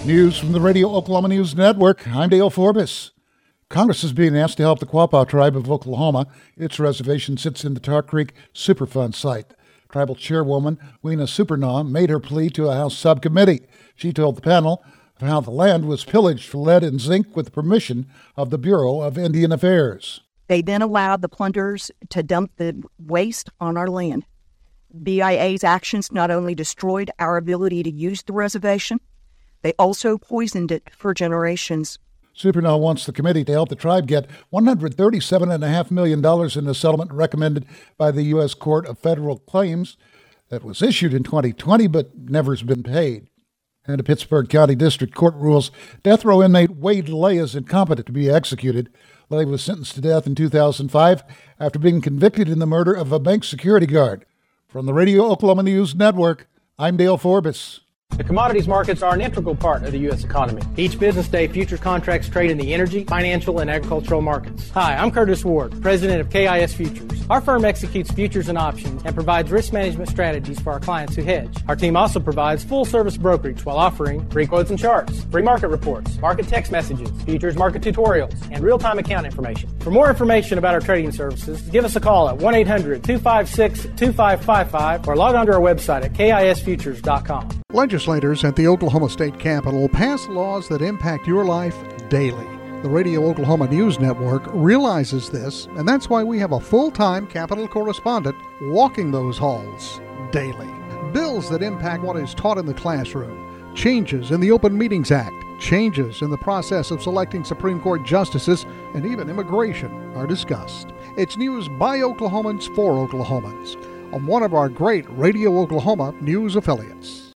News from the Radio Oklahoma News Network. I'm Dale Forbes. Congress is being asked to help the Quapaw Tribe of Oklahoma. Its reservation sits in the Tar Creek Superfund site. Tribal Chairwoman Weena Supernaw made her plea to a House subcommittee. She told the panel of how the land was pillaged for lead and zinc with permission of the Bureau of Indian Affairs. They then allowed the plunderers to dump the waste on our land. BIA's actions not only destroyed our ability to use the reservation, they also poisoned it for generations. Supernaw wants the committee to help the tribe get $137.5 million in the settlement recommended by the U.S. Court of Federal Claims that was issued in 2020 but never has been paid. And a Pittsburgh County District Court rules death row inmate Wade Lay is incompetent to be executed. Lay was sentenced to death in 2005 after being convicted in the murder of a bank security guard. From the Radio Oklahoma News Network, I'm Dale Forbes. The commodities markets are an integral part of the U.S. economy. Each business day, futures contracts trade in the energy, financial, and agricultural markets. Hi, I'm Curtis Ward, president of KIS Futures. Our firm executes futures and options and provides risk management strategies for our clients who hedge. Our team also provides full-service brokerage while offering free quotes and charts, free market reports, market text messages, futures market tutorials, and real-time account information. For more information about our trading services, give us a call at 1-800-256-2555 or log on to our website at kisfutures.com. Legislators at the Oklahoma State Capitol pass laws that impact your life daily. The Radio Oklahoma News Network realizes this, and that's why we have a full-time Capitol correspondent walking those halls daily. Bills that impact what is taught in the classroom, changes in the Open Meetings Act, changes in the process of selecting Supreme Court justices, and even immigration are discussed. It's news by Oklahomans for Oklahomans on one of our great Radio Oklahoma news affiliates.